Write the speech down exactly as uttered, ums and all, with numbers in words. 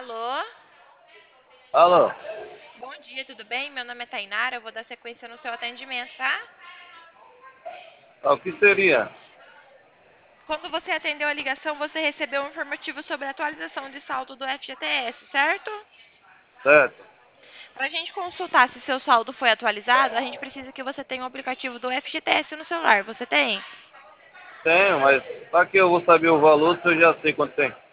Alô? Alô, Bom dia, tudo bem? Meu nome é Tainara, eu vou dar sequência no seu atendimento, tá? o que seria? Quando você atendeu a ligação, você recebeu um informativo sobre a atualização de saldo do F G T S, certo? Certo? Para a gente consultar se seu saldo foi atualizado, a gente precisa que você tenha o aplicativo do F G T S no celular. Você tem? Tenho, mas pra que eu vou saber o valor se eu já sei quanto tem?